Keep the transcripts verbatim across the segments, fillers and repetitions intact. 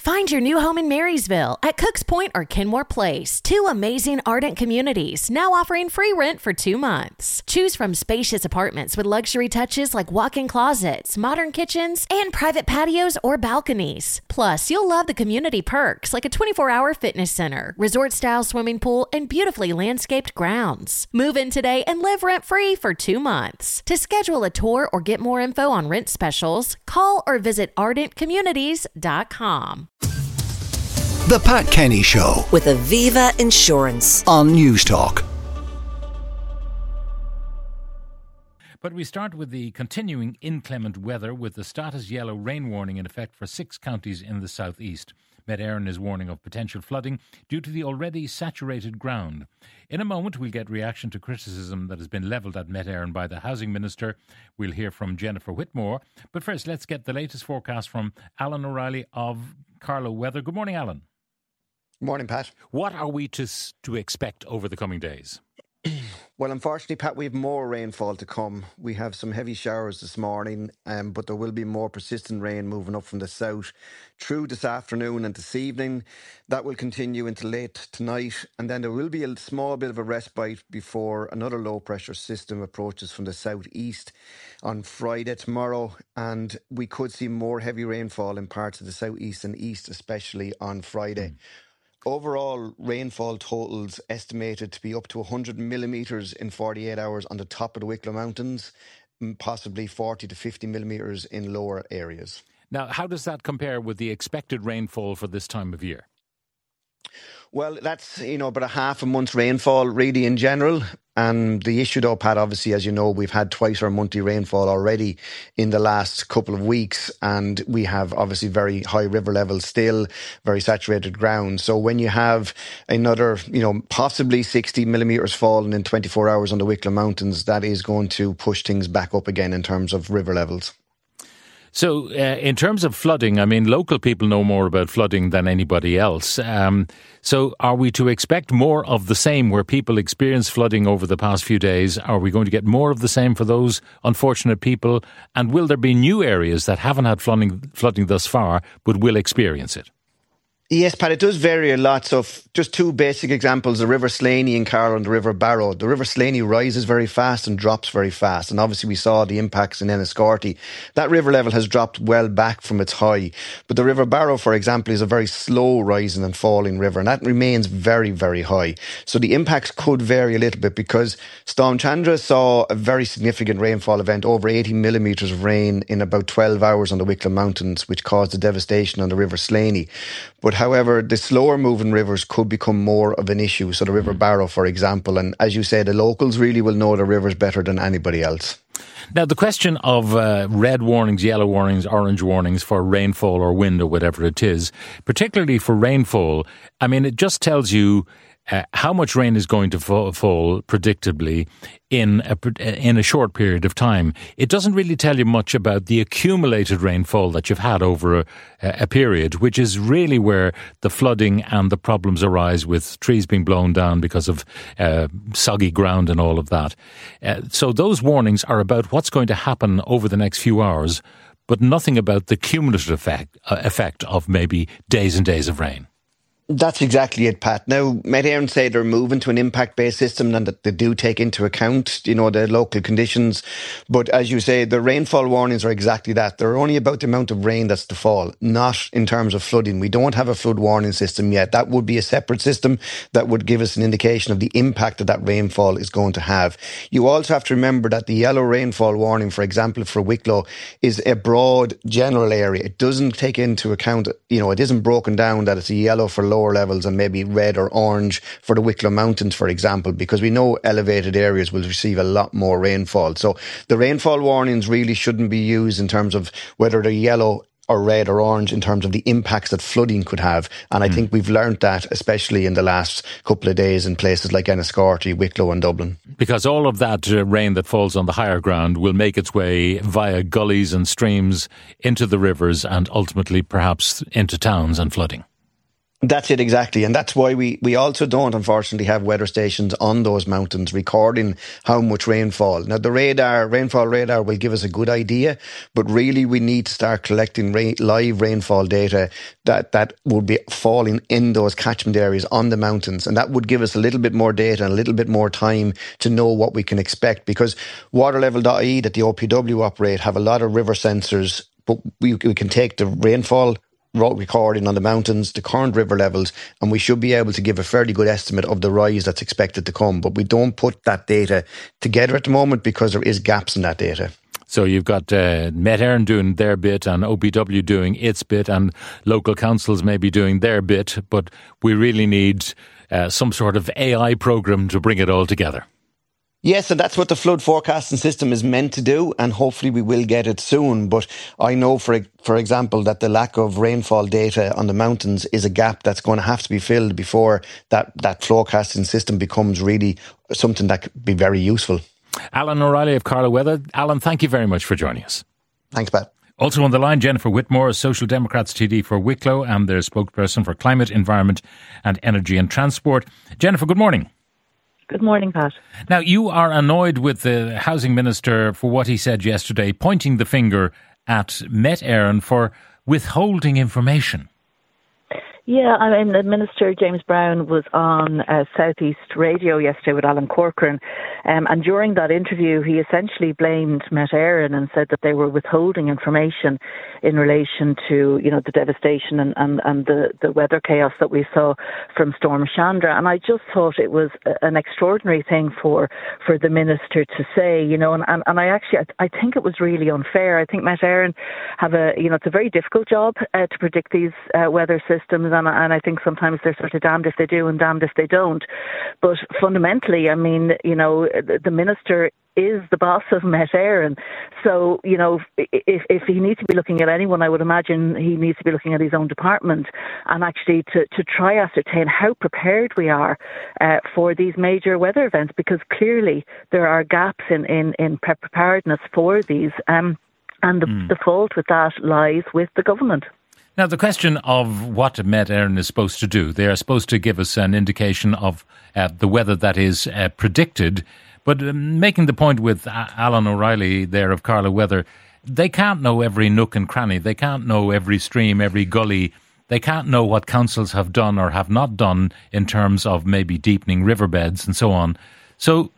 Find your new home in Marysville at Cooks Point or Kenmore Place. Two amazing Ardent communities now offering free rent for two months. Choose from spacious apartments with luxury touches like walk-in closets, modern kitchens, and private patios or balconies. Plus, you'll love the community perks like a twenty-four hour fitness center, resort-style swimming pool, and beautifully landscaped grounds. Move in today and live rent-free for two months. To schedule a tour or get more info on rent specials, call or visit ardent communities dot com. The Pat Kenny Show with Aviva Insurance on News Talk. But we start with the continuing inclement weather, with the status yellow rain warning in effect for six counties in the southeast. Met Éireann is warning of potential flooding due to the already saturated ground. In a moment, we'll get reaction to criticism that has been levelled at Met Éireann by the Housing Minister. We'll hear from Jennifer Whitmore. But first, let's get the latest forecast from Alan O'Reilly of Carlow Weather. Good morning, Alan. Good morning, Pat. What are we to to expect over the coming days? Well, unfortunately, Pat, we have more rainfall to come. We have some heavy showers this morning, um, but there will be more persistent rain moving up from the south through this afternoon and this evening. That will continue into late tonight, and then there will be a small bit of a respite before another low-pressure system approaches from the southeast on Friday tomorrow, and we could see more heavy rainfall in parts of the southeast and east, especially on Friday. Mm. Overall, rainfall totals estimated to be up to one hundred millimetres in forty-eight hours on the top of the Wicklow Mountains, possibly forty to fifty millimetres in lower areas. Now, how does that compare with the expected rainfall for this time of year? Well, that's, you know, about a half a month's rainfall really in general. And the issue though, Pat, obviously, as you know, we've had twice our monthly rainfall already in the last couple of weeks. And we have obviously very high river levels still, very saturated ground. So when you have another, you know, possibly sixty millimetres falling in twenty-four hours on the Wicklow Mountains, that is going to push things back up again in terms of river levels. So uh, in terms of flooding, I mean, local people know more about flooding than anybody else. Um, so are we to expect more of the same where people experience flooding over the past few days? Are we going to get more of the same for those unfortunate people? And will there be new areas that haven't had flooding, flooding thus far but will experience it? Yes, Pat, it does vary a lot. So f- just two basic examples, the River Slaney in Carlow and the River Barrow. The River Slaney rises very fast and drops very fast. And obviously we saw the impacts in Enniscorthy. That river level has dropped well back from its high. But the River Barrow, for example, is a very slow rising and falling river. And that remains very, very high. So the impacts could vary a little bit because Storm Chandra saw a very significant rainfall event, over eighty millimetres of rain in about twelve hours on the Wicklow Mountains, which caused a devastation on the River Slaney. But however, the slower moving rivers could become more of an issue. So the River Barrow, for example, and as you say, the locals really will know the rivers better than anybody else. Now, the question of uh, red warnings, yellow warnings, orange warnings for rainfall or wind or whatever it is, particularly for rainfall, I mean, it just tells you Uh, how much rain is going to fall, fall predictably in a, in a short period of time. It doesn't really tell you much about the accumulated rainfall that you've had over a, a period, which is really where the flooding and the problems arise, with trees being blown down because of uh, soggy ground and all of that. Uh, so those warnings are about what's going to happen over the next few hours, but nothing about the cumulative effect, uh, effect of maybe days and days of rain. That's exactly it, Pat. Now, Met Éireann say they're moving to an impact-based system and that they do take into account, you know, the local conditions. But as you say, the rainfall warnings are exactly that. They're only about the amount of rain that's to fall, not in terms of flooding. We don't have a flood warning system yet. That would be a separate system that would give us an indication of the impact that that rainfall is going to have. You also have to remember that the yellow rainfall warning, for example, for Wicklow, is a broad general area. It doesn't take into account, you know, it isn't broken down that it's a yellow for low levels and maybe red or orange for the Wicklow Mountains, for example, because we know elevated areas will receive a lot more rainfall. So the rainfall warnings really shouldn't be used in terms of whether they're yellow or red or orange in terms of the impacts that flooding could have. And I mm. think we've learned that, especially in the last couple of days in places like Enniscorthy, Wicklow and Dublin. Because all of that uh, rain that falls on the higher ground will make its way via gullies and streams into the rivers and ultimately perhaps into towns and flooding. That's it, exactly. And that's why we, we also don't, unfortunately, have weather stations on those mountains recording how much rainfall. Now, the radar, rainfall radar will give us a good idea, but really we need to start collecting ra- live rainfall data that, that would be falling in those catchment areas on the mountains. And that would give us a little bit more data and a little bit more time to know what we can expect, because waterlevel dot I E that the O P W operate have a lot of river sensors, but we, we can take the rainfall recording on the mountains, the current river levels, and we should be able to give a fairly good estimate of the rise that's expected to come. But we don't put that data together at the moment because there is gaps in that data. So you've got uh, Met Éireann doing their bit and O P W doing its bit and local councils maybe doing their bit, but we really need uh, some sort of A I programme to bring it all together. Yes, and that's what the flood forecasting system is meant to do, and hopefully we will get it soon. But I know, for for example, that the lack of rainfall data on the mountains is a gap that's going to have to be filled before that, that forecasting system becomes really something that could be very useful. Alan O'Reilly of Carlow Weather. Alan, thank you very much for joining us. Thanks, Pat. Also on the line, Jennifer Whitmore, Social Democrats T D for Wicklow and their spokesperson for Climate, Environment and Energy and Transport. Jennifer, good morning. Good morning, Pat. Now, you are annoyed with the Housing Minister for what he said yesterday, pointing the finger at Met Éireann for withholding information. Yeah, I mean, the Minister, James Brown, was on uh, Southeast Radio yesterday with Alan Corcoran, um, and during that interview, he essentially blamed Met Éireann and said that they were withholding information in relation to, you know, the devastation and, and, and the, the weather chaos that we saw from Storm Chandra. And I just thought it was an extraordinary thing for, for the Minister to say, you know, and, and, and I actually, I, I think it was really unfair. I think Met Éireann have a, you know, it's a very difficult job uh, to predict these uh, weather systems, and, and I think sometimes they're sort of damned if they do and damned if they don't. But fundamentally, I mean, you know, the, the Minister is the boss of Met Éireann. So, you know, if, if he needs to be looking at anyone, I would imagine he needs to be looking at his own department and actually to, to try ascertain how prepared we are uh, for these major weather events, because clearly there are gaps in, in, in preparedness for these. Um, and the, mm. the fault with that lies with the government. Now, the question of what Met Éireann is supposed to do, they are supposed to give us an indication of uh, the weather that is uh, predicted. But uh, making the point with uh, Alan O'Reilly there of Carlow Weather, they can't know every nook and cranny. They can't know every stream, every gully. They can't know what councils have done or have not done in terms of maybe deepening riverbeds and so on. So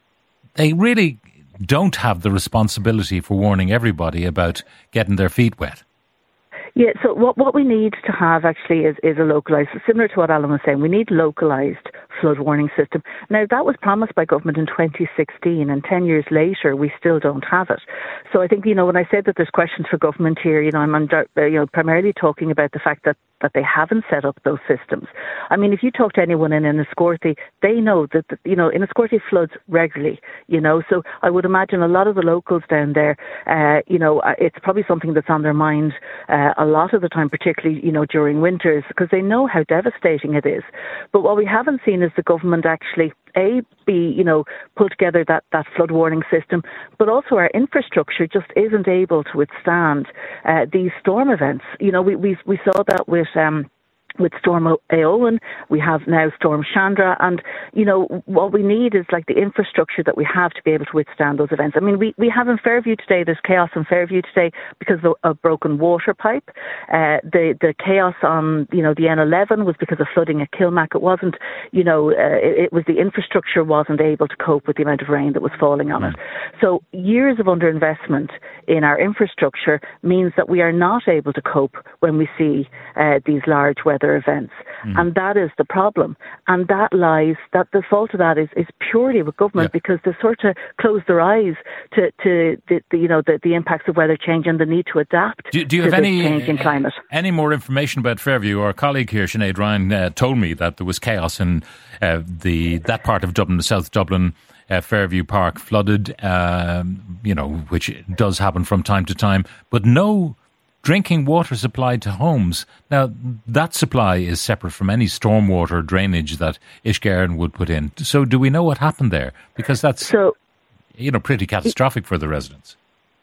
they really don't have the responsibility for warning everybody about getting their feet wet. Yeah, so what what we need to have actually is, is a localised, similar to what Alan was saying, we need localised flood warning system. Now, that was promised by government in twenty sixteen, and ten years later, we still don't have it. So I think, you know, when I said that there's questions for government here, you know, I'm under, you know, primarily talking about the fact that, that they haven't set up those systems. I mean, if you talk to anyone in Enniscorthy, they know that, that you know, Enniscorthy floods regularly, you know, so I would imagine a lot of the locals down there, uh, you know, it's probably something that's on their mind uh, a lot of the time, particularly, you know, during winters, because they know how devastating it is. But what we haven't seen is the government actually, A, be, you know, pull together that, that flood warning system, but also our infrastructure just isn't able to withstand uh, these storm events. You know, we we we saw that with um with Storm Éowyn, we have now Storm Chandra, and, you know, what we need is like the infrastructure that we have to be able to withstand those events. I mean, we, we have in Fairview today, there's chaos in Fairview today because of a broken water pipe. Uh, the, the chaos on, you know, the N eleven was because of flooding at Kilmac. It wasn't, you know, uh, it, it was the infrastructure wasn't able to cope with the amount of rain that was falling on it. So years of underinvestment in our infrastructure means that we are not able to cope when we see uh, these large weather events. Mm. And that is the problem. And that lies, that the fault of that is, is purely with government, yeah. because they sort of close their eyes to, to the, the, you know, the, the impacts of weather change and the need to adapt do, do you to have this any, changing climate. Any more information about Fairview? Our colleague here, Sinead Ryan, uh, told me that there was chaos in uh, the that part of Dublin, the South Dublin, uh, Fairview Park flooded, um, you know, which does happen from time to time, but no drinking water supplied to homes. Now, that supply is separate from any stormwater drainage that Uisce would put in. So do we know what happened there? Because that's, so, you know, pretty catastrophic for the residents.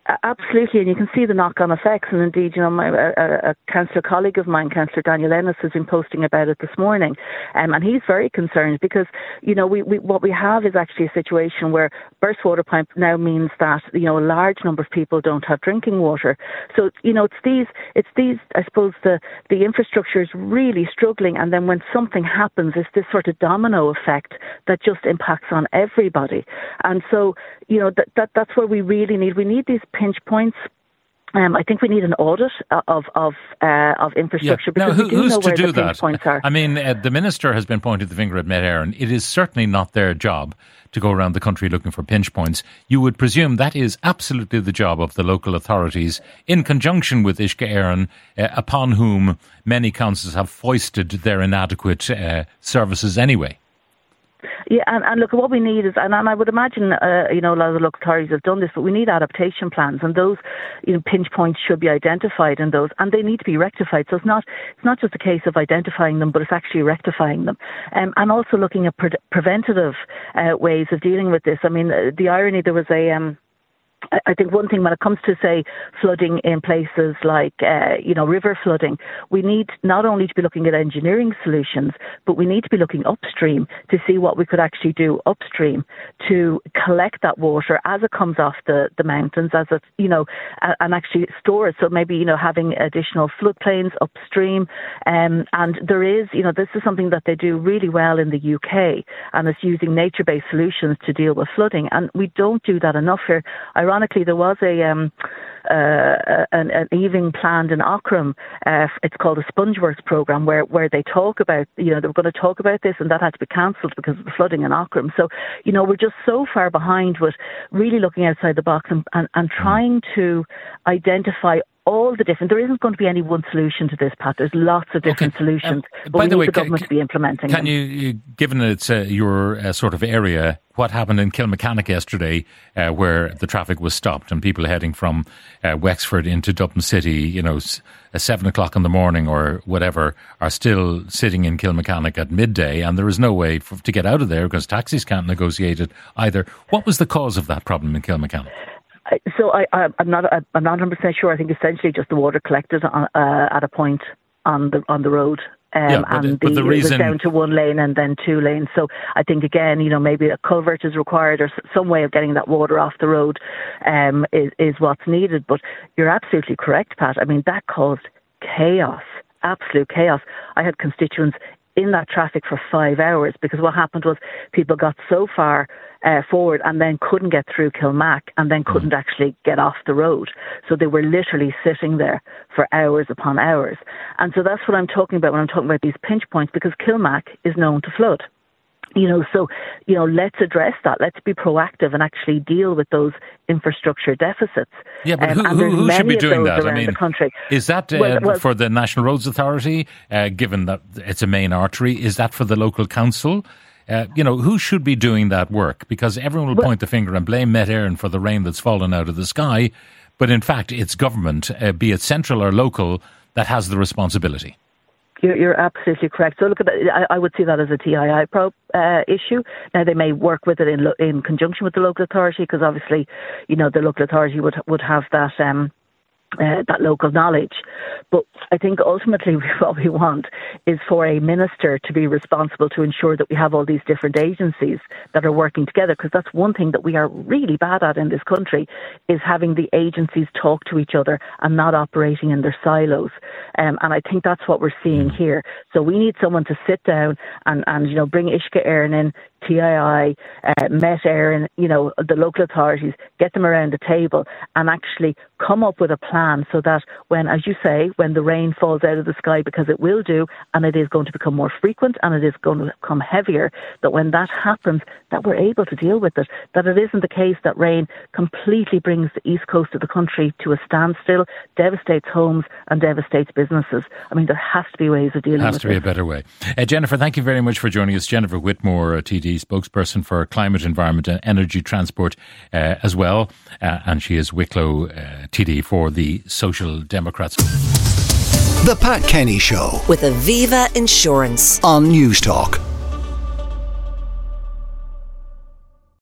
Absolutely, and you can see the knock-on effects. And indeed, you know, my, a, a councillor colleague of mine, Councillor Daniel Ennis, has been posting about it this morning, um, and he's very concerned because, you know, we, we what we have is actually a situation where burst water pipe now means that, you know, a large number of people don't have drinking water. So, you know, it's these, it's these. I suppose the the infrastructure is really struggling, and then when something happens, it's this sort of domino effect that just impacts on everybody. And so, you know, that, that that's where we really need we need these pinch points. Um, I think we need an audit of of uh, of infrastructure yeah. because now, who, we do who's know to where do the that? pinch points are. I mean, uh, the minister has been pointing the finger at Met Éireann. It is certainly not their job to go around the country looking for pinch points. You would presume that is absolutely the job of the local authorities, in conjunction with Uisce Éireann, uh, upon whom many councils have foisted their inadequate uh, services anyway. Yeah, and, and look, what we need is, and, and I would imagine, uh, you know, a lot of the local authorities have done this, but we need adaptation plans, and those, you know, pinch points should be identified in those, and they need to be rectified. So it's not, it's not just a case of identifying them, but it's actually rectifying them, um, and also looking at pre- preventative uh, ways of dealing with this. I mean, uh, the irony, there was a. Um, I think one thing when it comes to, say, flooding in places like, uh, you know, river flooding, we need not only to be looking at engineering solutions, but we need to be looking upstream to see what we could actually do upstream to collect that water as it comes off the, the mountains, as it, you know, and actually store it. So maybe, you know, having additional floodplains upstream. Um, and there is, you know, this is something that they do really well in the U K, and it's using nature-based solutions to deal with flooding. And we don't do that enough here. Ironically, there was a um, uh, an, an evening planned in Aughrim. Uh, it's called a Spongeworks programme, where, where they talk about, you know, they were going to talk about this, and that had to be cancelled because of the flooding in Aughrim. So, you know, we're just so far behind with really looking outside the box and, and, and trying to identify all the different. There isn't going to be any one solution to this, Pat. There's lots of different okay. solutions, um, but we the need way, the government can, to be implementing can them. you, given it's uh, your uh, sort of area, what happened in Kilmacanic yesterday, uh, where the traffic was stopped and people heading from uh, Wexford into Dublin City, you know, at seven o'clock in the morning or whatever, are still sitting in Kilmacanic at midday, and there is no way for, to get out of there because taxis can't negotiate it either. What was the cause of that problem in Kilmacanic? So I, I, I'm not. I'm not one hundred percent sure. I think essentially just the water collected on, uh, at a point on the on the road, um, yeah, but, and but the, the reason... it was down to one lane and then two lanes. So I think again, you know, maybe a culvert is required or some way of getting that water off the road um, is is what's needed. But you're absolutely correct, Pat. I mean, that caused chaos, absolute chaos. I had constituents in that traffic for five hours because what happened was people got so far uh, forward and then couldn't get through Kilmac and then couldn't mm. actually get off the road. So they were literally sitting there for hours upon hours. And so that's what I'm talking about when I'm talking about these pinch points, because Kilmac is known to flood. You know, so, you know, let's address that. Let's be proactive and actually deal with those infrastructure deficits. Yeah, but who, um, who, who should be doing that? I mean, is that uh, well, well, for the National Roads Authority, uh, given that it's a main artery? Is that for the local council? Uh, you know, who should be doing that work? Because everyone will well, point the finger and blame Met Éireann for the rain that's fallen out of the sky. But in fact, it's government, uh, be it central or local, that has the responsibility. You're, you're absolutely correct. So look at that. I, I would see that as a T I I pro, uh, issue. Now they may work with it in lo- in conjunction with the local authority, because obviously, you know, the local authority would would have that um, uh, that local knowledge. But I think ultimately what we want is for a minister to be responsible to ensure that we have all these different agencies that are working together, because that's one thing that we are really bad at in this country, is having the agencies talk to each other and not operating in their silos. Um, and I think that's what we're seeing here. So we need someone to sit down and, and you know, bring Uisce Éireann in, T I I, uh, Met Éireann, you know, the local authorities, get them around the table and actually come up with a plan so that when, as you say, when the rain falls out of the sky, because it will do, and it is going to become more frequent and it is going to become heavier, that when that happens, that we're able to deal with it. That it isn't the case that rain completely brings the east coast of the country to a standstill, devastates homes and devastates businesses. I mean, there has to be ways of dealing with it. Has to be a better way. Uh, Jennifer, thank you very much for joining us. Jennifer Whitmore, uh, T D, spokesperson for Climate, Environment and Energy Transport uh, as well. Uh, and she is Wicklow uh, T D for the Social Democrats. The Pat Kenny Show with Aviva Insurance on News Talk.